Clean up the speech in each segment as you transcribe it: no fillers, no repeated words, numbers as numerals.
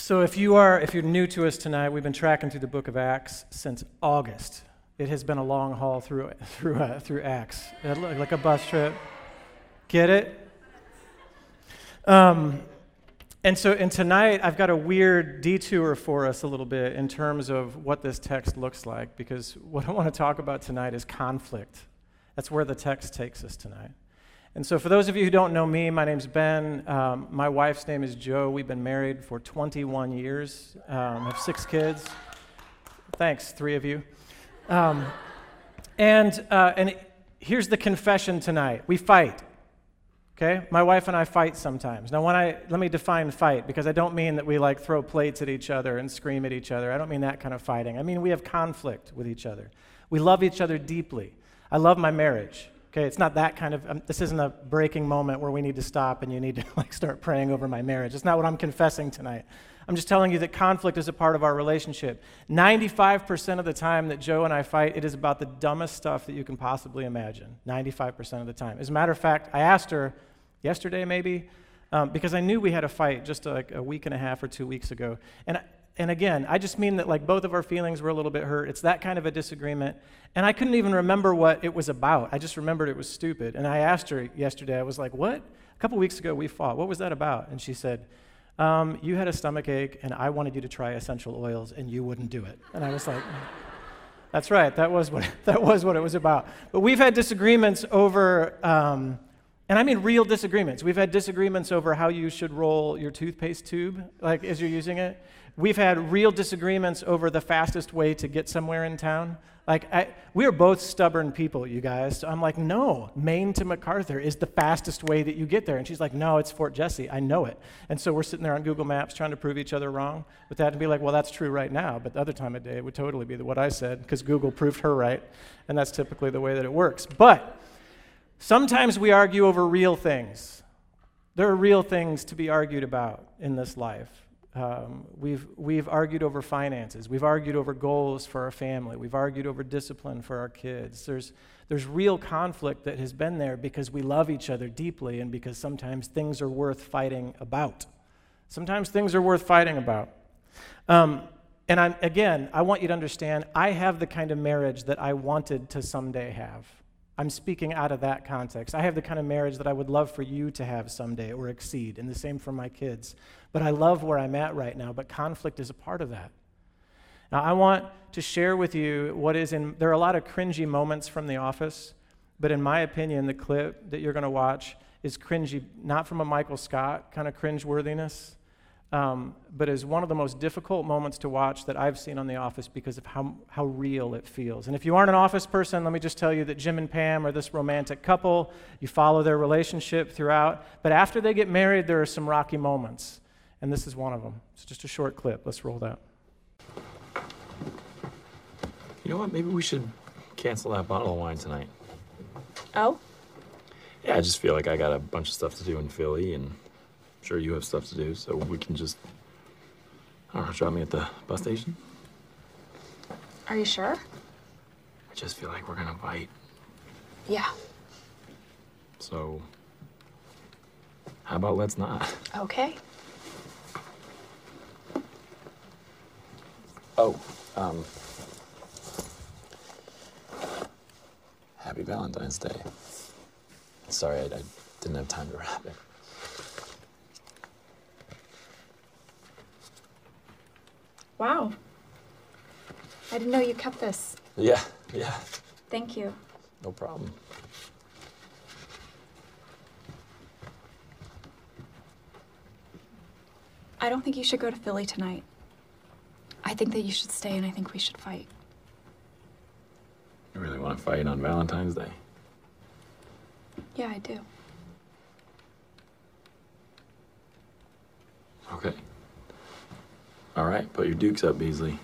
So if you're new to us tonight, we've been tracking through the book of Acts since August. It has been a long haul through Acts, like a bus trip. Get it? And tonight I've got a weird detour for us a little bit in terms of what this text looks like, because what I want to talk about tonight is conflict. That's where the text takes us tonight. And so for those of you who don't know me, my name's Ben. My wife's name is Jo. We've been married for 21 years. Have 6 kids. Thanks, 3 of you. And here's the confession tonight. We fight. Okay? My wife and I fight sometimes. Now, let me define fight, because I don't mean that we throw plates at each other and scream at each other. I don't mean that kind of fighting. I mean we have conflict with each other. We love each other deeply. I love my marriage. Okay, it's not that kind of, this isn't a breaking moment where we need to stop and you need to start praying over my marriage. That's not what I'm confessing tonight. I'm just telling you that conflict is a part of our relationship. 95% of the time that Jo and I fight, it is about the dumbest stuff that you can possibly imagine. 95% of the time. As a matter of fact, I asked her yesterday maybe, because I knew we had a fight just a week and a half or 2 weeks ago. And again, I just mean that both of our feelings were a little bit hurt. It's that kind of a disagreement. And I couldn't even remember what it was about. I just remembered it was stupid. And I asked her yesterday, I was like, what? A couple weeks ago we fought. What was that about? And she said, you had a stomach ache and I wanted you to try essential oils and you wouldn't do it. And I was like, that's right, that was what it was about. But we've had disagreements over, and I mean real disagreements. We've had disagreements over how you should roll your toothpaste tube, as you're using it. We've had real disagreements over the fastest way to get somewhere in town. We are both stubborn people, you guys. So I'm like, no, Maine to MacArthur is the fastest way that you get there. And she's like, no, it's Fort Jesse. I know it. And so we're sitting there on Google Maps trying to prove each other wrong with that and be like, well, that's true right now. But the other time of day, it would totally be what I said, because Google proved her right. And that's typically the way that it works. But sometimes we argue over real things. There are real things to be argued about in this life. We've argued over finances. We've argued over goals for our family. We've argued over discipline for our kids. There's real conflict that has been there because we love each other deeply and because sometimes things are worth fighting about. Sometimes things are worth fighting about. And I want you to understand, I have the kind of marriage that I wanted to someday have. I'm speaking out of that context. I have the kind of marriage that I would love for you to have someday or exceed, and the same for my kids. But I love where I'm at right now, but conflict is a part of that. Now, I want to share with you there are a lot of cringy moments from The Office, but in my opinion, the clip that you're going to watch is cringy, not from a Michael Scott kind of cringe-worthiness, but is one of the most difficult moments to watch that I've seen on The Office because of how real it feels. And if you aren't an Office person, let me just tell you that Jim and Pam are this romantic couple. You follow their relationship throughout. But after they get married, there are some rocky moments. And this is one of them. It's just a short clip. Let's roll that. You know what? Maybe we should cancel that bottle of wine tonight. Oh? Yeah, I just feel like I got a bunch of stuff to do in Philly, and I'm sure you have stuff to do, so we can just, I don't know, drop me at the bus station? Are you sure? I just feel like we're gonna fight. Yeah. So, how about let's not? Okay. Oh, happy Valentine's Day. Sorry, I didn't have time to wrap it. Wow. I didn't know you kept this. Yeah. Thank you. No problem. I don't think you should go to Philly tonight. I think that you should stay, and I think we should fight. You really want to fight on Valentine's Day? Yeah, I do. Okay. All right, put your dukes up, Beasley.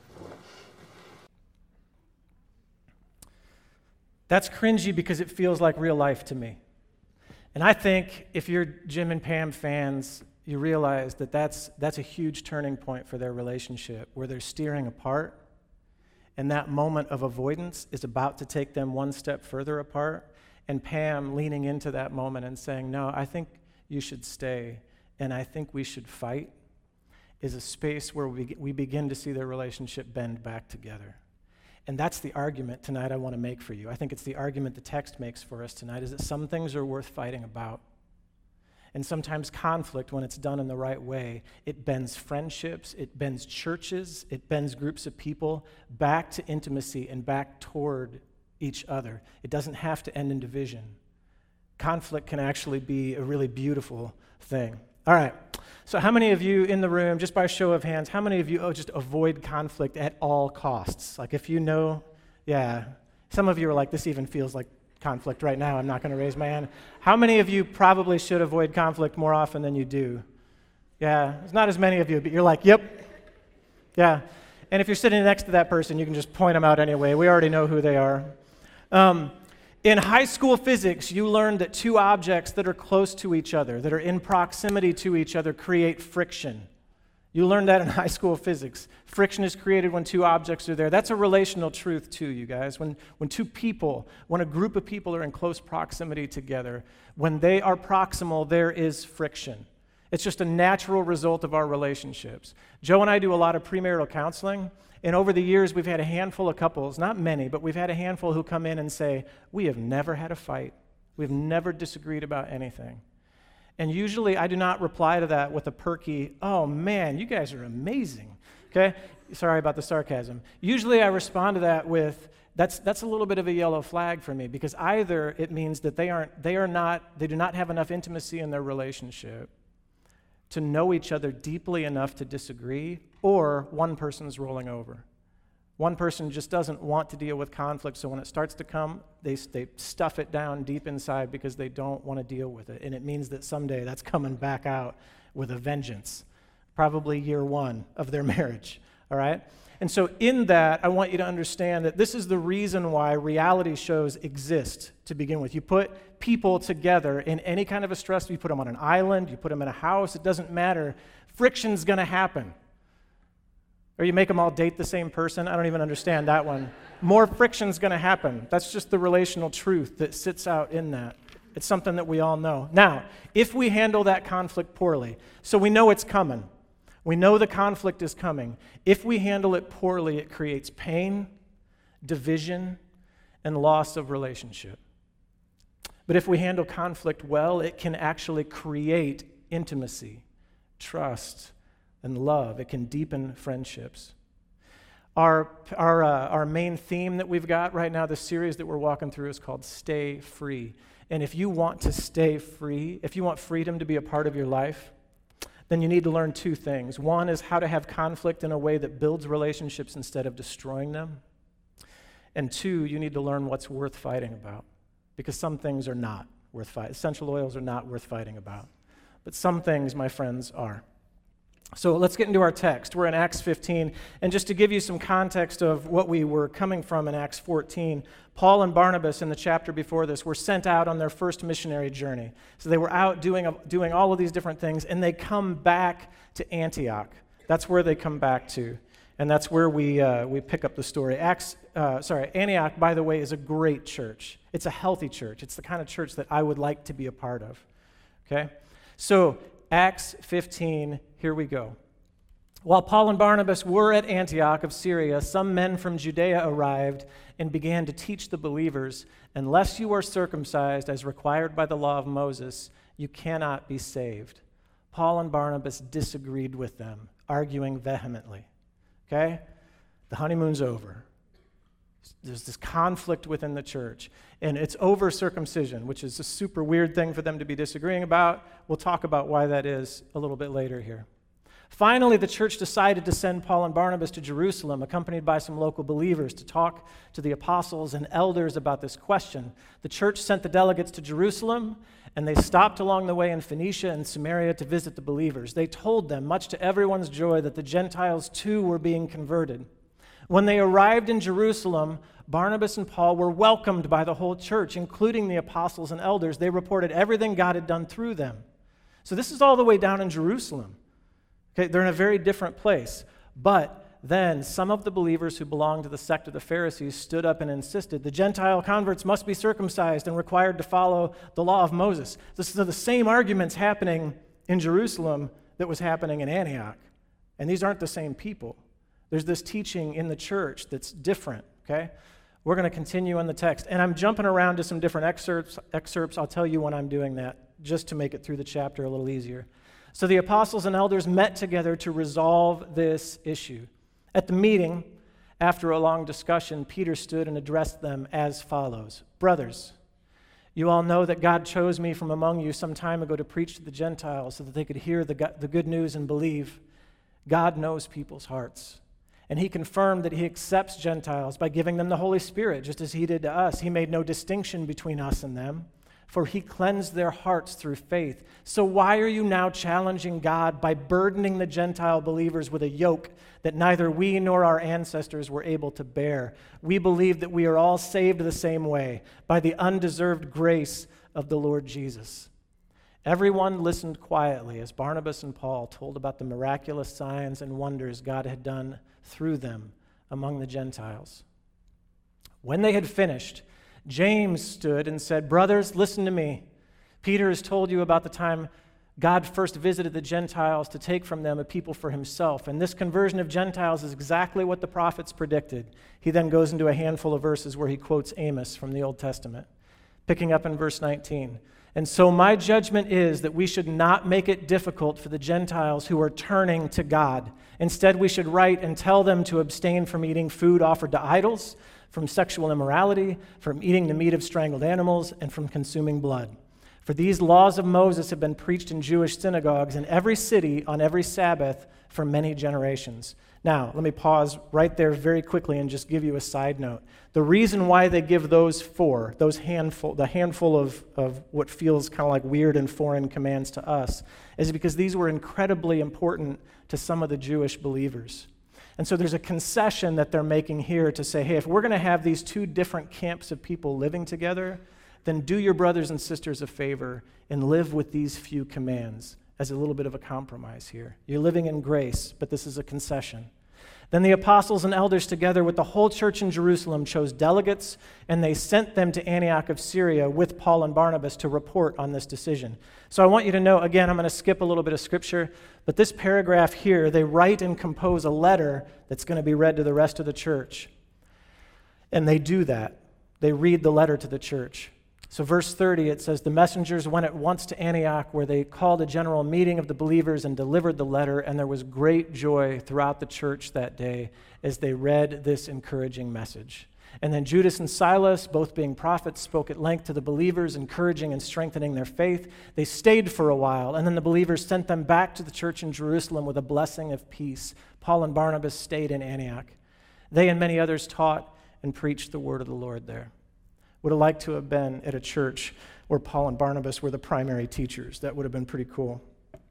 That's cringy because it feels like real life to me. And I think if you're Jim and Pam fans, you realize that that's a huge turning point for their relationship, where they're steering apart, and that moment of avoidance is about to take them one step further apart, and Pam leaning into that moment and saying, no, I think you should stay, and I think we should fight. is a space where we begin to see their relationship bend back together. And that's the argument tonight I want to make for you. I think it's the argument the text makes for us tonight, is that some things are worth fighting about. And sometimes conflict, when it's done in the right way, it bends friendships, it bends churches, it bends groups of people back to intimacy and back toward each other. It doesn't have to end in division. Conflict can actually be a really beautiful thing. All right, so how many of you in the room, just by show of hands, how many of you just avoid conflict at all costs? Like if you know, yeah, some of you are like, this even feels like conflict right now. I'm not going to raise my hand. How many of you probably should avoid conflict more often than you do? Yeah, there's not as many of you, but you're like, yep, yeah. And if you're sitting next to that person, you can just point them out anyway. We already know who they are. In high school physics, you learned that two objects that are close to each other, that are in proximity to each other, create friction. You learned that in high school physics. Friction is created when two objects are there. That's a relational truth too, you guys. When a group of people are in close proximity together, when they are proximal, there is friction. It's just a natural result of our relationships. Joe and I do a lot of premarital counseling, and over the years, we've had a handful of couples, not many, but we've had a handful who come in and say, we have never had a fight. We've never disagreed about anything. And usually I do not reply to that with a perky, oh man, you guys are amazing, okay? Sorry about the sarcasm. Usually I respond to that with, that's a little bit of a yellow flag for me, because either it means that they do not have enough intimacy in their relationship to know each other deeply enough to disagree, or one person's rolling over. One person just doesn't want to deal with conflict, so when it starts to come, they stuff it down deep inside because they don't want to deal with it. And it means that someday that's coming back out with a vengeance, probably year one of their marriage, all right? And so in that, I want you to understand that this is the reason why reality shows exist to begin with. You put people together in any kind of a stress, you put them on an island, you put them in a house, it doesn't matter. Friction's going to happen. Or you make them all date the same person. I don't even understand that one. More friction's going to happen. That's just the relational truth that sits out in that. It's something that we all know. Now, if we handle that conflict poorly, so we know it's coming. We know the conflict is coming. If we handle it poorly, it creates pain, division, and loss of relationship. But if we handle conflict well, it can actually create intimacy, trust, and love. It can deepen friendships. Our main theme that we've got right now, the series that we're walking through, is called Stay Free. And if you want to stay free, if you want freedom to be a part of your life, then you need to learn two things. One is how to have conflict in a way that builds relationships instead of destroying them. And two, you need to learn what's worth fighting about, because some things are not worth fighting. Essential oils are not worth fighting about. But some things, my friends, are. So let's get into our text. We're in Acts 15, and just to give you some context of what we were coming from in Acts 14, Paul and Barnabas in the chapter before this were sent out on their first missionary journey. So they were out doing all of these different things, and they come back to Antioch. That's where they come back to, and that's where we pick up the story. Antioch, by the way, is a great church. It's a healthy church. It's the kind of church that I would like to be a part of. Okay? So Acts 15, here we go. While Paul and Barnabas were at Antioch of Syria, some men from Judea arrived and began to teach the believers, unless you are circumcised as required by the law of Moses, you cannot be saved. Paul and Barnabas disagreed with them, arguing vehemently. Okay? The honeymoon's over. There's this conflict within the church, and it's over circumcision, which is a super weird thing for them to be disagreeing about. We'll talk about why that is a little bit later here. Finally, the church decided to send Paul and Barnabas to Jerusalem, accompanied by some local believers, to talk to the apostles and elders about this question. The church sent the delegates to Jerusalem, and they stopped along the way in Phoenicia and Samaria to visit the believers. They told them, much to everyone's joy, that the Gentiles too were being converted. When they arrived in Jerusalem, Barnabas and Paul were welcomed by the whole church, including the apostles and elders. They reported everything God had done through them. So this is all the way down in Jerusalem. Okay, they're in a very different place. But then some of the believers who belonged to the sect of the Pharisees stood up and insisted the Gentile converts must be circumcised and required to follow the law of Moses. This is the same arguments happening in Jerusalem that was happening in Antioch. And these aren't the same people. There's this teaching in the church that's different, okay? We're going to continue on the text. And I'm jumping around to some different excerpts. I'll tell you when I'm doing that, just to make it through the chapter a little easier. So the apostles and elders met together to resolve this issue. At the meeting, after a long discussion, Peter stood and addressed them as follows. Brothers, you all know that God chose me from among you some time ago to preach to the Gentiles so that they could hear the good news and believe. God knows people's hearts. And he confirmed that he accepts Gentiles by giving them the Holy Spirit, just as he did to us. He made no distinction between us and them, for he cleansed their hearts through faith. So why are you now challenging God by burdening the Gentile believers with a yoke that neither we nor our ancestors were able to bear? We believe that we are all saved the same way, by the undeserved grace of the Lord Jesus. Everyone listened quietly as Barnabas and Paul told about the miraculous signs and wonders God had done through them among the Gentiles. When they had finished, James stood and said, "Brothers, listen to me. Peter has told you about the time God first visited the Gentiles to take from them a people for himself. And this conversion of Gentiles is exactly what the prophets predicted." He then goes into a handful of verses where he quotes Amos from the Old Testament, picking up in verse 19. "And so my judgment is that we should not make it difficult for the Gentiles who are turning to God. Instead, we should write and tell them to abstain from eating food offered to idols, from sexual immorality, from eating the meat of strangled animals, and from consuming blood. For these laws of Moses have been preached in Jewish synagogues in every city on every Sabbath for many generations." Now, let me pause right there very quickly and just give you a side note. The reason why they give the handful of what feels kind of like weird and foreign commands to us, is because these were incredibly important to some of the Jewish believers. And so there's a concession that they're making here to say, hey, if we're going to have these two different camps of people living together, then do your brothers and sisters a favor and live with these few commands as a little bit of a compromise here. You're living in grace, but this is a concession. Then the apostles and elders, together with the whole church in Jerusalem, chose delegates, and they sent them to Antioch of Syria with Paul and Barnabas to report on this decision. So I want you to know, again, I'm going to skip a little bit of scripture, but this paragraph here, they write and compose a letter that's going to be read to the rest of the church. And they do that. They read the letter to the church. So verse 30, it says, "The messengers went at once to Antioch, where they called a general meeting of the believers and delivered the letter, and there was great joy throughout the church that day as they read this encouraging message. And then Judas and Silas, both being prophets, spoke at length to the believers, encouraging and strengthening their faith. They stayed for a while, and then the believers sent them back to the church in Jerusalem with a blessing of peace. Paul and Barnabas stayed in Antioch. They and many others taught and preached the word of the Lord there." Would have liked to have been at a church where Paul and Barnabas were the primary teachers. That would have been pretty cool.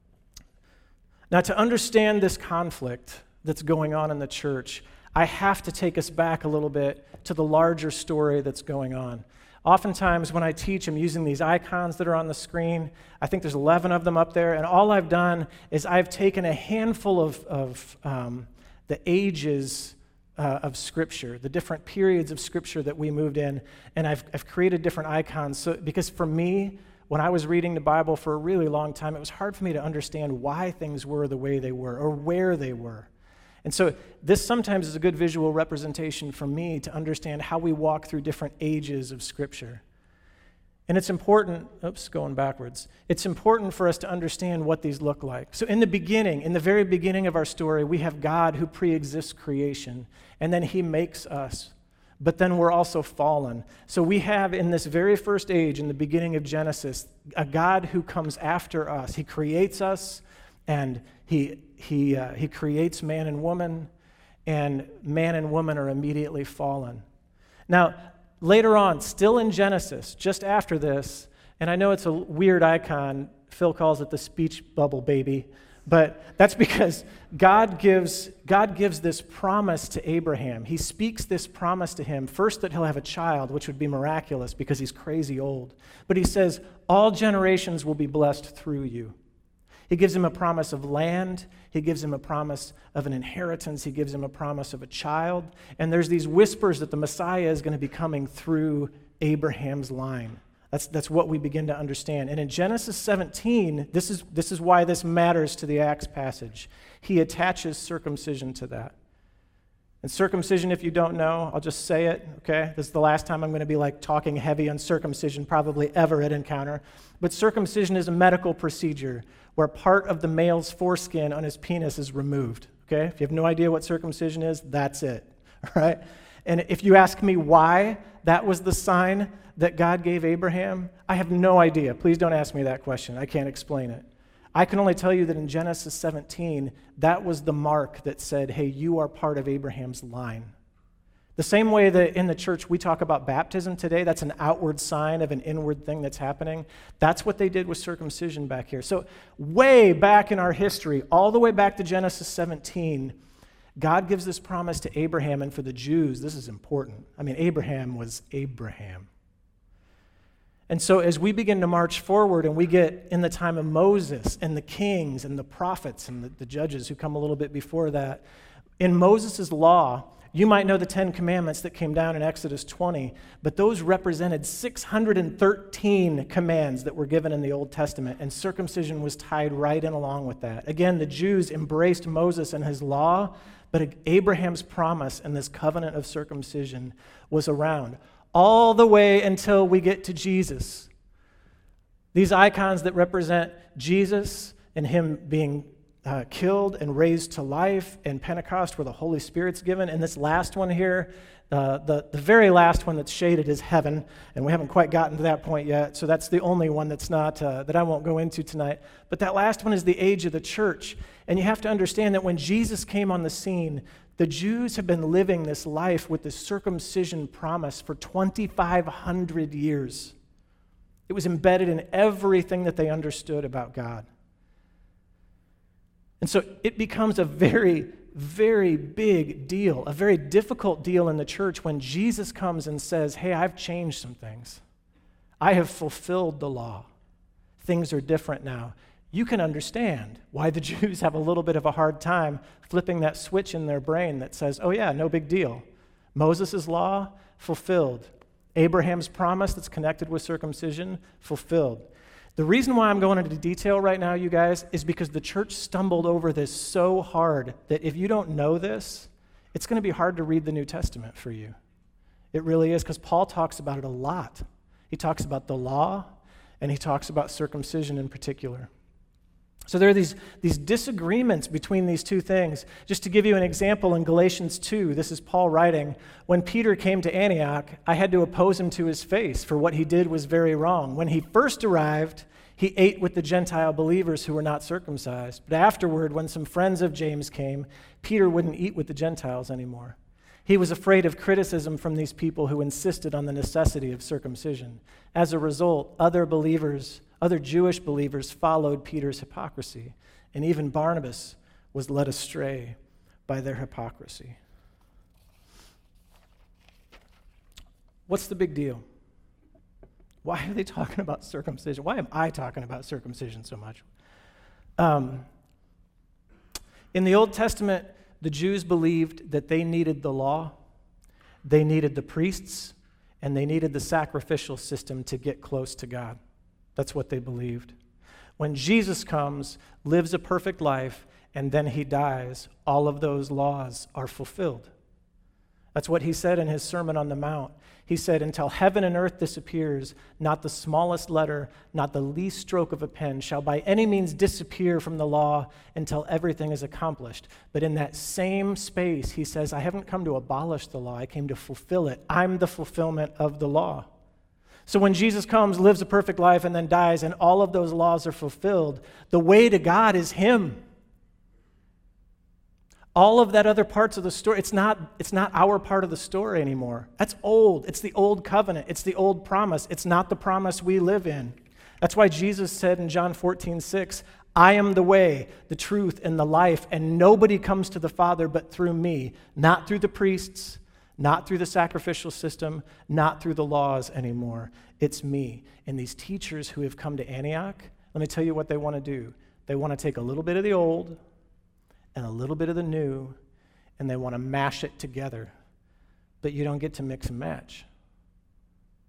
Now, to understand this conflict that's going on in the church, I have to take us back a little bit to the larger story that's going on. Oftentimes, when I teach, I'm using these icons that are on the screen. I think there's 11 of them up there, and all I've done is I've taken a handful of the ages of Scripture, the different periods of Scripture that we moved in, and I've created different icons. So, because for me, when I was reading the Bible for a really long time, it was hard for me to understand why things were the way they were or where they were. And so this sometimes is a good visual representation for me to understand how we walk through different ages of Scripture. And it's important, going backwards. It's important for us to understand what these look like. So in the very beginning of our story, we have God who pre-exists creation, and then he makes us. But then we're also fallen. So we have in this very first age, in the beginning of Genesis, a God who comes after us. He creates us, and he creates man and woman, and man and woman are immediately fallen. Now, later on, still in Genesis, just after this, and I know it's a weird icon, Phil calls it the speech bubble baby, but that's because God gives this promise to Abraham. He speaks this promise to him, first that he'll have a child, which would be miraculous because he's crazy old. But he says, all generations will be blessed through you. He gives him a promise of land. He gives him a promise of an inheritance. He gives him a promise of a child. And there's these whispers that the Messiah is going to be coming through Abraham's line. That's what we begin to understand. And in Genesis 17, this is why this matters to the Acts passage. He attaches circumcision to that. And circumcision, if you don't know, I'll just say it, okay? This is the last time I'm going to be like talking heavy on circumcision probably ever at Encounter. But circumcision is a medical procedure where part of the male's foreskin on his penis is removed, okay? If you have no idea what circumcision is, that's it, all right? And if you ask me why that was the sign that God gave Abraham, I have no idea. Please don't ask me that question. I can't explain it. I can only tell you that in Genesis 17, that was the mark that said, hey, you are part of Abraham's line. The same way that in the church we talk about baptism today, that's an outward sign of an inward thing that's happening. That's what they did with circumcision back here. So way back in our history, all the way back to Genesis 17, God gives this promise to Abraham, and for the Jews, this is important. I mean, Abraham was Abraham. And so as we begin to march forward and we get in the time of Moses and the kings and the prophets and the judges who come a little bit before that, in Moses' law, you might know the 10 Commandments that came down in Exodus 20, but those represented 613 commands that were given in the Old Testament, and circumcision was tied right in along with that. Again, the Jews embraced Moses and his law, but Abraham's promise and this covenant of circumcision was around all the way until we get to Jesus. These icons that represent Jesus and him being killed and raised to life, and Pentecost where the Holy Spirit's given, and this last one here, the very last one that's shaded is heaven, and we haven't quite gotten to that point yet, so that's the only one that's not, that I won't go into tonight. But that last one is the age of the church, and you have to understand that when Jesus came on the scene, the Jews have been living this life with this circumcision promise for 2,500 years. It was embedded in everything that they understood about God. And so it becomes a very, very big deal, a very difficult deal in the church when Jesus comes and says, hey, I've changed some things. I have fulfilled the law. Things are different now. You can understand why the Jews have a little bit of a hard time flipping that switch in their brain that says, oh yeah, no big deal. Moses' law, fulfilled. Abraham's promise that's connected with circumcision, fulfilled. The reason why I'm going into detail right now, you guys, is because the church stumbled over this so hard that if you don't know this, it's going to be hard to read the New Testament for you. It really is, because Paul talks about it a lot. He talks about the law, and he talks about circumcision in particular. So there are these disagreements between these two things. Just to give you an example, in Galatians 2, this is Paul writing, when Peter came to Antioch, I had to oppose him to his face, for what he did was very wrong. When he first arrived, he ate with the Gentile believers who were not circumcised. But afterward, when some friends of James came, Peter wouldn't eat with the Gentiles anymore. He was afraid of criticism from these people who insisted on the necessity of circumcision. As a result, other Jewish believers followed Peter's hypocrisy, and even Barnabas was led astray by their hypocrisy. What's the big deal? Why are they talking about circumcision? Why am I talking about circumcision so much? In the Old Testament, the Jews believed that they needed the law, they needed the priests, and they needed the sacrificial system to get close to God. That's what they believed. When Jesus comes, lives a perfect life, and then he dies, all of those laws are fulfilled. That's what he said in his Sermon on the Mount. He said, until heaven and earth disappears, not the smallest letter, not the least stroke of a pen shall by any means disappear from the law until everything is accomplished. But in that same space, he says, I haven't come to abolish the law, I came to fulfill it. I'm the fulfillment of the law. So when Jesus comes, lives a perfect life, and then dies, and all of those laws are fulfilled, the way to God is him. All of that other parts of the story, it's not our part of the story anymore. That's old. It's the old covenant. It's the old promise. It's not the promise we live in. That's why Jesus said in John 14:6, I am the way, the truth, and the life, and nobody comes to the Father but through me, not through the priests, not through the sacrificial system, not through the laws anymore. It's me. And these teachers who have come to Antioch, let me tell you what they want to do. They want to take a little bit of the old and a little bit of the new, and they want to mash it together. But you don't get to mix and match.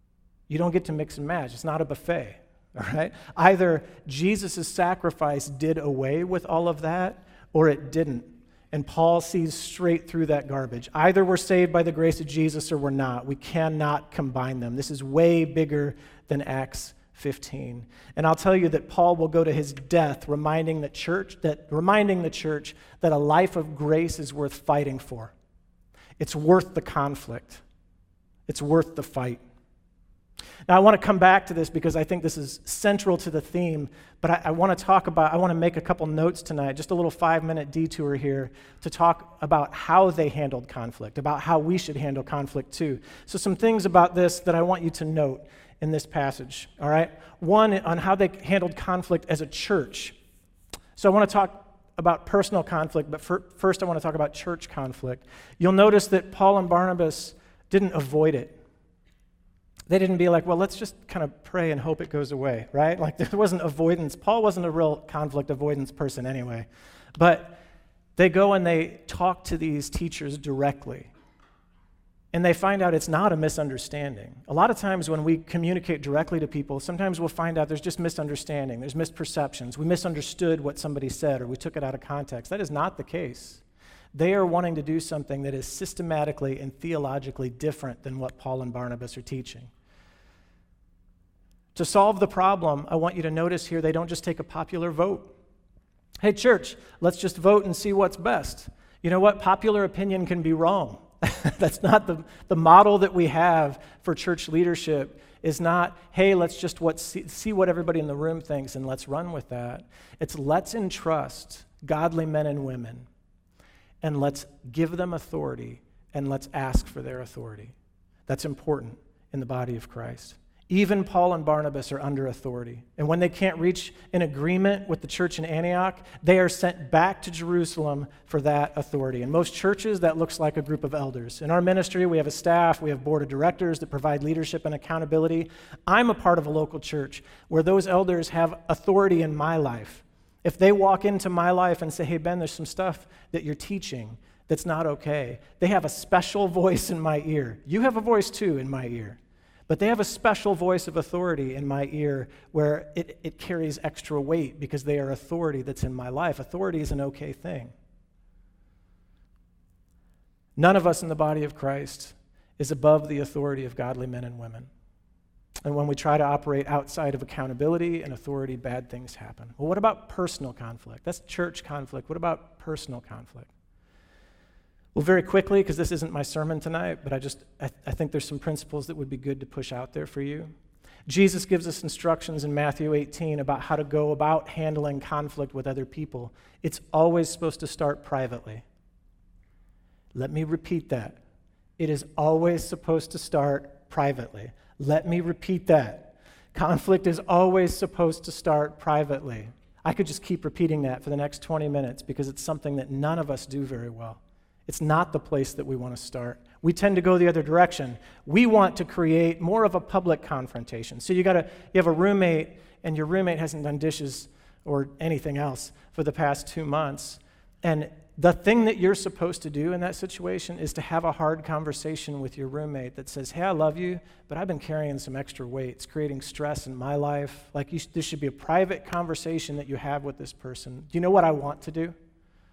You don't get to mix and match. It's not a buffet, all right? Either Jesus' sacrifice did away with all of that, or it didn't. And Paul sees straight through that garbage. Either we're saved by the grace of Jesus or we're not. We cannot combine them. This is way bigger than Acts 15. And I'll tell you that Paul will go to his death reminding the church that a life of grace is worth fighting for. It's worth the conflict. It's worth the fight. Now, I want to come back to this because I think this is central to the theme, but I want to make a couple notes tonight, just a little 5-minute detour here to talk about how they handled conflict, about how we should handle conflict too. So some things about this that I want you to note in this passage, all right? One, on how they handled conflict as a church. So I want to talk about personal conflict, but first I want to talk about church conflict. You'll notice that Paul and Barnabas didn't avoid it. They didn't be like, well, let's just kind of pray and hope it goes away, right? Like there wasn't avoidance. Paul wasn't a real conflict avoidance person anyway. But they go and they talk to these teachers directly. And they find out it's not a misunderstanding. A lot of times when we communicate directly to people, sometimes we'll find out there's just misunderstanding, there's misperceptions. We misunderstood what somebody said or we took it out of context. That is not the case. They are wanting to do something that is systematically and theologically different than what Paul and Barnabas are teaching. To solve the problem, I want you to notice here they don't just take a popular vote. Hey, church, let's just vote and see what's best. You know what? Popular opinion can be wrong. That's not the model that we have for church leadership is not, hey, let's just see what everybody in the room thinks and let's run with that. It's let's entrust godly men and women and let's give them authority and let's ask for their authority. That's important in the body of Christ. Even Paul and Barnabas are under authority. And when they can't reach an agreement with the church in Antioch, they are sent back to Jerusalem for that authority. In most churches, that looks like a group of elders. In our ministry, we have a staff, we have board of directors that provide leadership and accountability. I'm a part of a local church where those elders have authority in my life. If they walk into my life and say, hey, Ben, there's some stuff that you're teaching that's not okay, they have a special voice in my ear. You have a voice too in my ear. But they have a special voice of authority in my ear where it carries extra weight because they are authority that's in my life. Authority is an okay thing. None of us in the body of Christ is above the authority of godly men and women. And when we try to operate outside of accountability and authority, bad things happen. Well, what about personal conflict? That's church conflict. What about personal conflict? Well, very quickly, because this isn't my sermon tonight, but I think there's some principles that would be good to push out there for you. Jesus gives us instructions in Matthew 18 about how to go about handling conflict with other people. It's always supposed to start privately. Let me repeat that. It is always supposed to start privately. Let me repeat that. Conflict is always supposed to start privately. I could just keep repeating that for the next 20 minutes because it's something that none of us do very well. It's not the place that we want to start. We tend to go the other direction. We want to create more of a public confrontation. So you have a roommate, and your roommate hasn't done dishes or anything else for the past 2 months. And the thing that you're supposed to do in that situation is to have a hard conversation with your roommate that says, hey, I love you, but I've been carrying some extra weight. It's creating stress in my life. Like this should be a private conversation that you have with this person. Do you know what I want to do?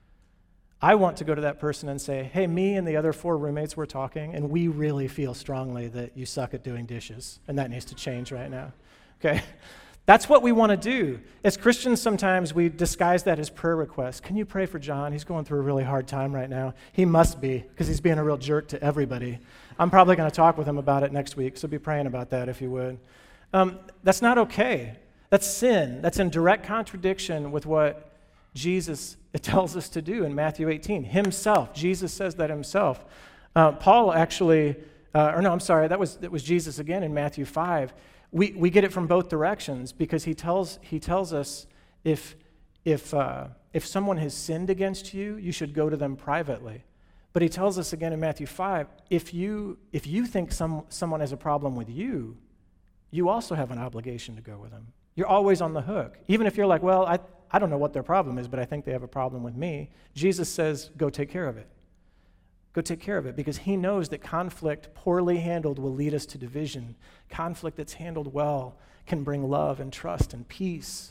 I want to go to that person and say, hey, me and the other 4 roommates were talking, and we really feel strongly that you suck at doing dishes, and that needs to change right now, okay? That's what we want to do. As Christians, sometimes we disguise that as prayer requests. Can you pray for John? He's going through a really hard time right now. He must be, because he's being a real jerk to everybody. I'm probably going to talk with him about it next week, so be praying about that if you would. That's not okay. That's sin. That's in direct contradiction with what Jesus tells us to do in Matthew 18. Himself. Jesus says that himself. Paul actually, that was Jesus again in Matthew 5. We get it from both directions because he tells us if someone has sinned against you, you should go to them privately. But he tells us again in Matthew 5, if you think someone has a problem with you, you also have an obligation to go with them. You're always on the hook. Even if you're like, well, I don't know what their problem is, but I think they have a problem with me. Jesus says, go take care of it. Go take care of it, because he knows that conflict poorly handled will lead us to division. Conflict that's handled well can bring love and trust and peace.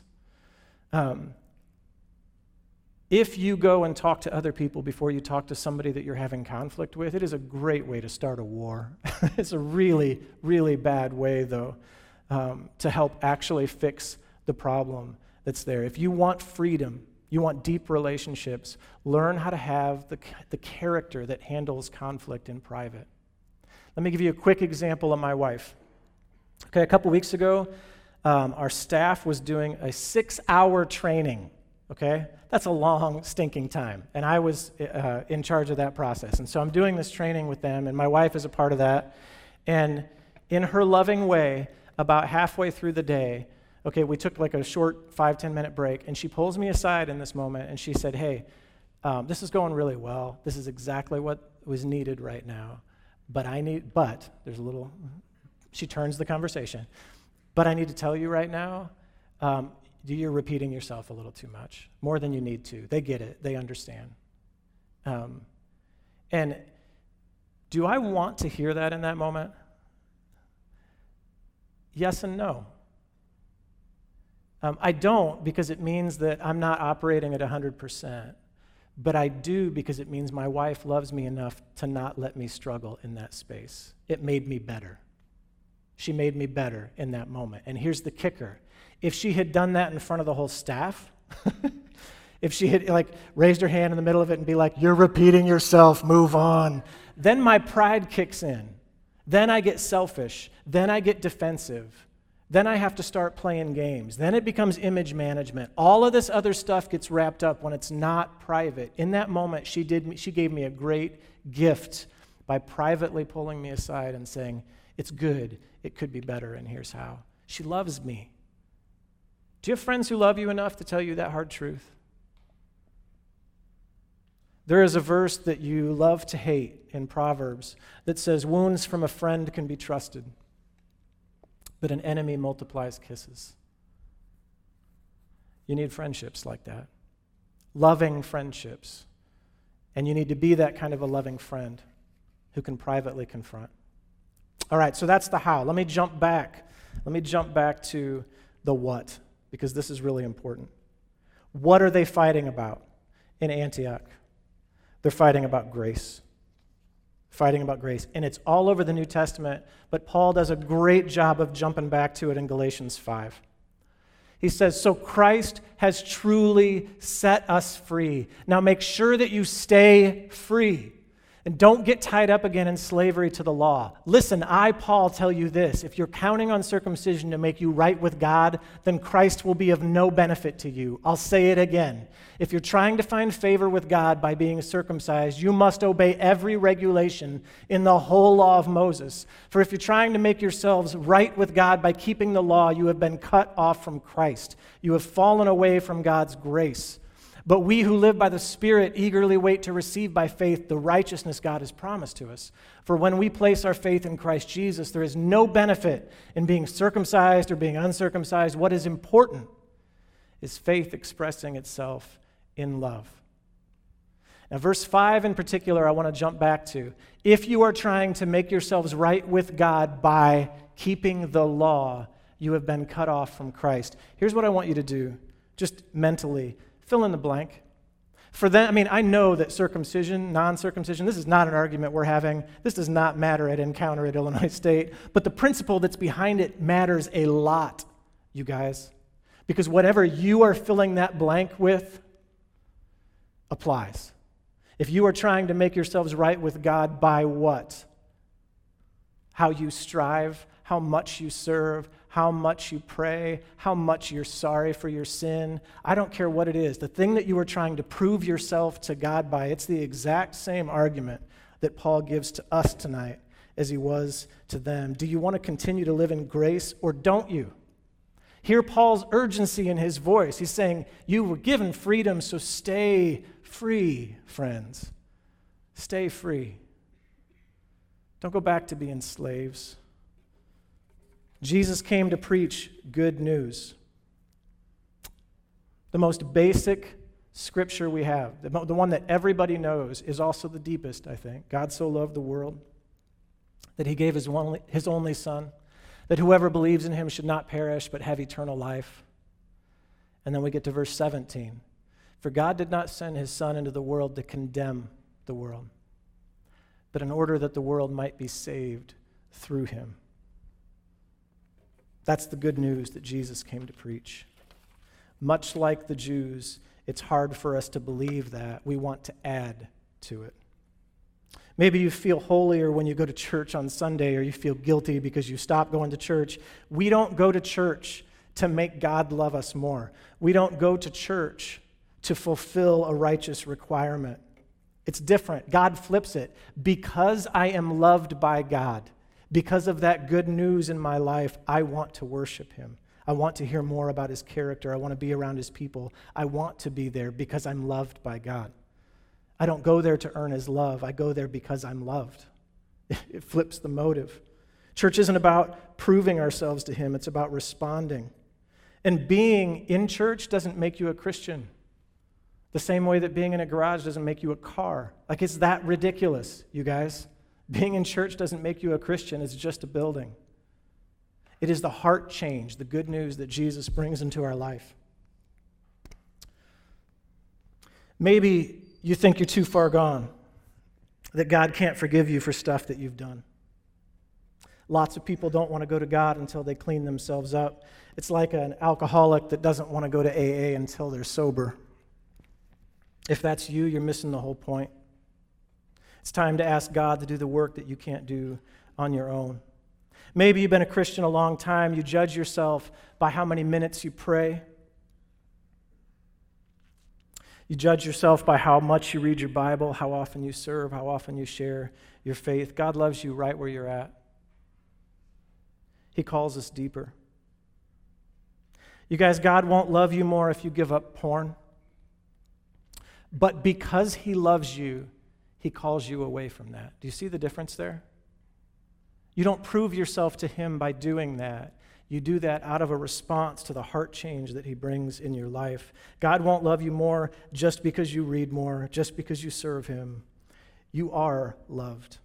If you go and talk to other people before you talk to somebody that you're having conflict with, it is a great way to start a war. It's a really, really bad way, though, to help actually fix the problem that's there. If you want freedom, you want deep relationships, learn how to have the character that handles conflict in private. Let me give you a quick example of my wife. Okay, a couple weeks ago, our staff was doing a 6-hour training, okay? That's a long, stinking time, and I was in charge of that process. And so I'm doing this training with them, and my wife is a part of that. And in her loving way, about halfway through the day, okay, we took like a short 5-10 minute break, and she pulls me aside in this moment, and she said, hey, this is going really well. This is exactly what was needed right now. But there's a little, she turns the conversation. But I need to tell you right now, you're repeating yourself a little too much, more than you need to. They get it. They understand. And do I want to hear that in that moment? Yes and no. I don't, because it means that I'm not operating at 100%, but I do because it means my wife loves me enough to not let me struggle in that space. It made me better. She made me better in that moment. And here's the kicker. If she had done that in front of the whole staff, if she had raised her hand in the middle of it and be like, you're repeating yourself, move on, then my pride kicks in. Then I get selfish. Then I get defensive. Then I have to start playing games. Then it becomes image management. All of this other stuff gets wrapped up when it's not private. In that moment, she gave me a great gift by privately pulling me aside and saying, it's good, it could be better, and here's how. She loves me. Do you have friends who love you enough to tell you that hard truth? There is a verse that you love to hate in Proverbs that says, wounds from a friend can be trusted, but an enemy multiplies kisses. You need friendships like that, loving friendships, and you need to be that kind of a loving friend who can privately confront. All right, so that's the how. Let me jump back to the what, because this is really important. What are they fighting about in Antioch? They're fighting about grace. Fighting about grace. And it's all over the New Testament, but Paul does a great job of jumping back to it in Galatians 5. He says, so Christ has truly set us free. Now make sure that you stay free. And don't get tied up again in slavery to the law. Listen, I, Paul, tell you this. If you're counting on circumcision to make you right with God, then Christ will be of no benefit to you. I'll say it again. If you're trying to find favor with God by being circumcised, you must obey every regulation in the whole law of Moses. For if you're trying to make yourselves right with God by keeping the law, you have been cut off from Christ. You have fallen away from God's grace. But we who live by the Spirit eagerly wait to receive by faith the righteousness God has promised to us. For when we place our faith in Christ Jesus, there is no benefit in being circumcised or being uncircumcised. What is important is faith expressing itself in love. Now, verse 5 in particular, I want to jump back to. If you are trying to make yourselves right with God by keeping the law, you have been cut off from Christ. Here's what I want you to do, just mentally. Fill in the blank. For them, I know that circumcision, non-circumcision, this is not an argument we're having. This does not matter at Encounter at Illinois State. But the principle that's behind it matters a lot, you guys. Because whatever you are filling that blank with applies. If you are trying to make yourselves right with God by what? How you strive, how much you serve, how much you pray, how much you're sorry for your sin. I don't care what it is. The thing that you are trying to prove yourself to God by, it's the exact same argument that Paul gives to us tonight as he was to them. Do you want to continue to live in grace or don't you? Hear Paul's urgency in his voice. He's saying, you were given freedom, so stay free, friends. Stay free. Don't go back to being slaves. Jesus came to preach good news. The most basic scripture we have, the one that everybody knows, is also the deepest, I think. God so loved the world that he gave his only Son, that whoever believes in him should not perish but have eternal life. And then we get to verse 17. For God did not send his Son into the world to condemn the world, but in order that the world might be saved through him. That's the good news that Jesus came to preach. Much like the Jews, it's hard for us to believe that. We want to add to it. Maybe you feel holier when you go to church on Sunday, or you feel guilty because you stop going to church. We don't go to church to make God love us more. We don't go to church to fulfill a righteous requirement. It's different. God flips it. Because I am loved by God, because of that good news in my life, I want to worship him. I want to hear more about his character. I want to be around his people. I want to be there because I'm loved by God. I don't go there to earn his love. I go there because I'm loved. It flips the motive. Church isn't about proving ourselves to him. It's about responding. And being in church doesn't make you a Christian. The same way that being in a garage doesn't make you a car. Like, it's that ridiculous, you guys. Being in church doesn't make you a Christian. It's just a building. It is the heart change, the good news that Jesus brings into our life. Maybe you think you're too far gone, that God can't forgive you for stuff that you've done. Lots of people don't want to go to God until they clean themselves up. It's like an alcoholic that doesn't want to go to AA until they're sober. If that's you, you're missing the whole point. It's time to ask God to do the work that you can't do on your own. Maybe you've been a Christian a long time. You judge yourself by how many minutes you pray. You judge yourself by how much you read your Bible, how often you serve, how often you share your faith. God loves you right where you're at. He calls us deeper. You guys, God won't love you more if you give up porn. But because he loves you, he calls you away from that. Do you see the difference there? You don't prove yourself to him by doing that. You do that out of a response to the heart change that he brings in your life. God won't love you more just because you read more, just because you serve him. You are loved.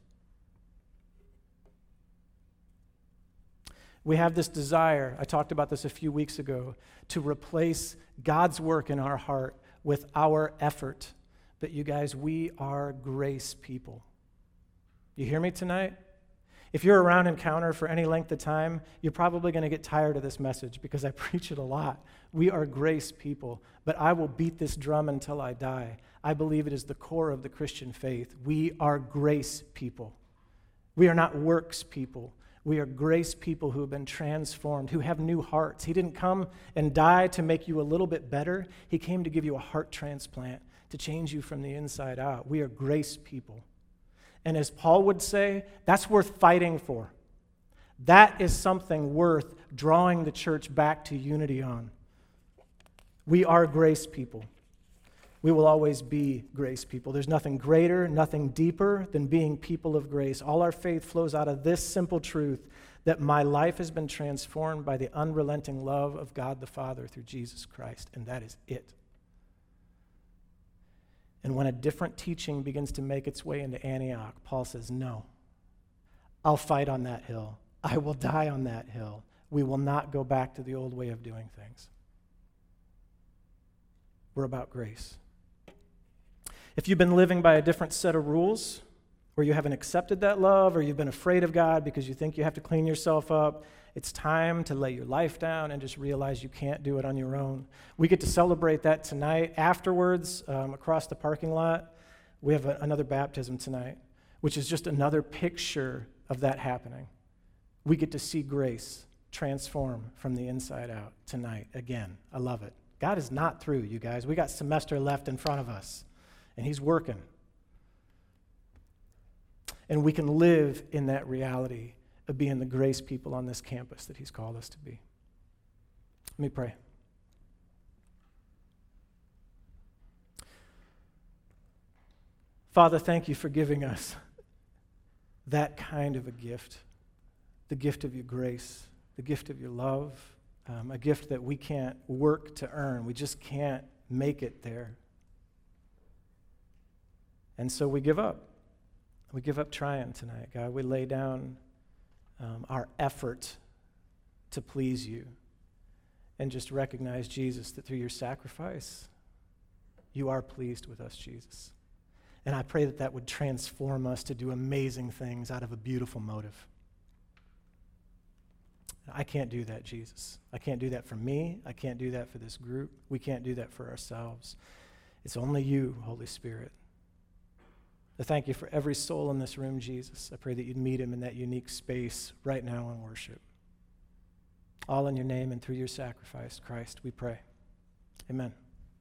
We have this desire, I talked about this a few weeks ago, to replace God's work in our heart with our effort. But you guys, we are grace people. You hear me tonight? If you're around Encounter for any length of time, you're probably going to get tired of this message because I preach it a lot. We are grace people, but I will beat this drum until I die. I believe it is the core of the Christian faith. We are grace people. We are not works people. We are grace people who have been transformed, who have new hearts. He didn't come and die to make you a little bit better. He came to give you a heart transplant, to change you from the inside out. We are grace people. And as Paul would say, that's worth fighting for. That is something worth drawing the church back to unity on. We are grace people. We will always be grace people. There's nothing greater, nothing deeper than being people of grace. All our faith flows out of this simple truth, that my life has been transformed by the unrelenting love of God the Father through Jesus Christ, and that is it. And when a different teaching begins to make its way into Antioch, Paul says, no, I'll fight on that hill. I will die on that hill. We will not go back to the old way of doing things. We're about grace. If you've been living by a different set of rules, or you haven't accepted that love, or you've been afraid of God because you think you have to clean yourself up, it's time to lay your life down and just realize you can't do it on your own. We get to celebrate that tonight. Afterwards, across the parking lot, we have another baptism tonight, which is just another picture of that happening. We get to see grace transform from the inside out tonight again. I love it. God is not through, you guys. We got semester left in front of us, and he's working. And we can live in that reality of being the grace people on this campus that he's called us to be. Let me pray. Father, thank you for giving us that kind of a gift, the gift of your grace, the gift of your love, a gift that we can't work to earn. We just can't make it there. And so we give up. We give up trying tonight, God. We lay down our effort to please you and just recognize, Jesus, that through your sacrifice, you are pleased with us, Jesus. And I pray that that would transform us to do amazing things out of a beautiful motive. I can't do that, Jesus. I can't do that for me. I can't do that for this group. We can't do that for ourselves. It's only you, Holy Spirit. I thank you for every soul in this room, Jesus. I pray that you'd meet him in that unique space right now in worship. All in your name and through your sacrifice, Christ, we pray. Amen.